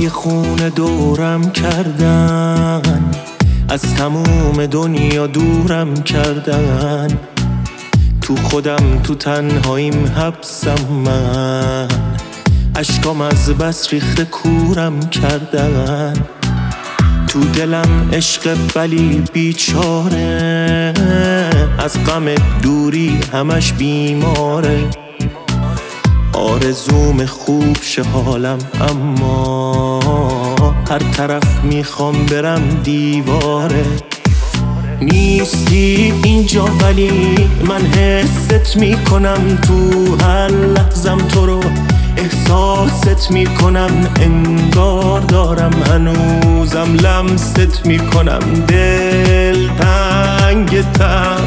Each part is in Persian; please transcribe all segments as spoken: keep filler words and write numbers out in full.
های خون دورم کردن، از تموم دنیا دورم کردن. تو خودم تو تنهاییم حبسم من، اشکام از بس ریخته کورم کردن. تو دلم عشق ولی بیچاره، از غم دوری همش بیماره. آرزوم خوب شه حالم اما هر طرف میخوام برم دیواره. نیستی اینجا ولی من حست میکنم، تو هر لحظم تو رو احساست میکنم. انگار دارم هنوزم لمست میکنم، دل تنگتم.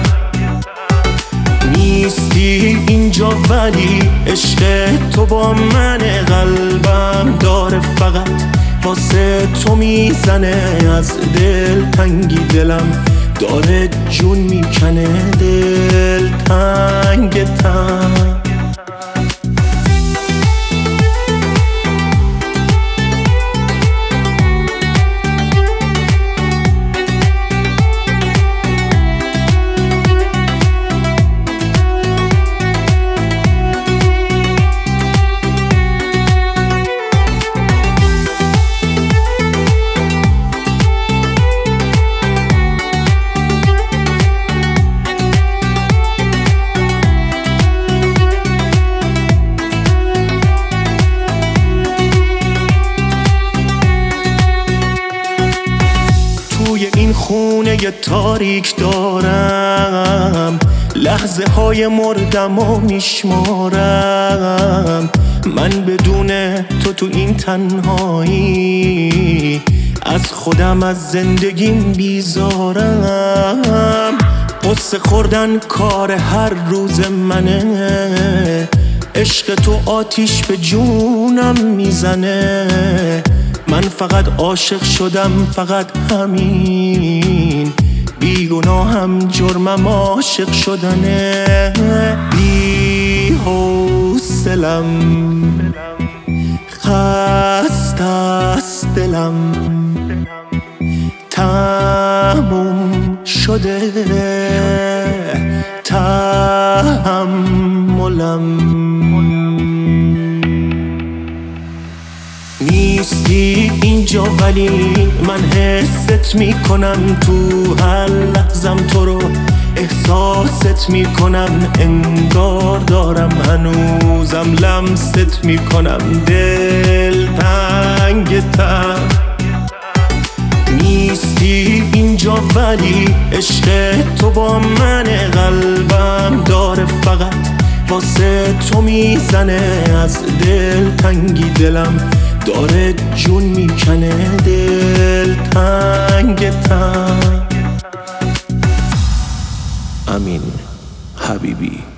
نیستی اینجا ولی عشق تو با من، قلبم داره فقط واسه تو میزنه. از دل تنگی دلم داره جون میکنه، دل تنگتم. توی این خونه ی تاریک دارم، لحظه های مردم و میشمارم. من بدون تو تو این تنهایی از خودم از زندگیم بیزارم. قصه خوردن کار هر روز منه، عشق تو آتیش به جونم میزنه. من فقط عاشق شدم، فقط همین. بیگناهم جرمم عاشق شدنه. بی حوصلم خسته است دلم، تموم شده تحملم. نیستی اینجا ولی من حست میکنم، تو هر لحظم تو رو احساست میکنم. انگار دارم هنوزم لمست میکنم، دل تنگتم. نیستی اینجا ولی عشق تو با من، قلبم داره فقط واسه تو میزنه. از دل تنگی دلم داره جون میکنه، دل تنگتم. امین حبیبی.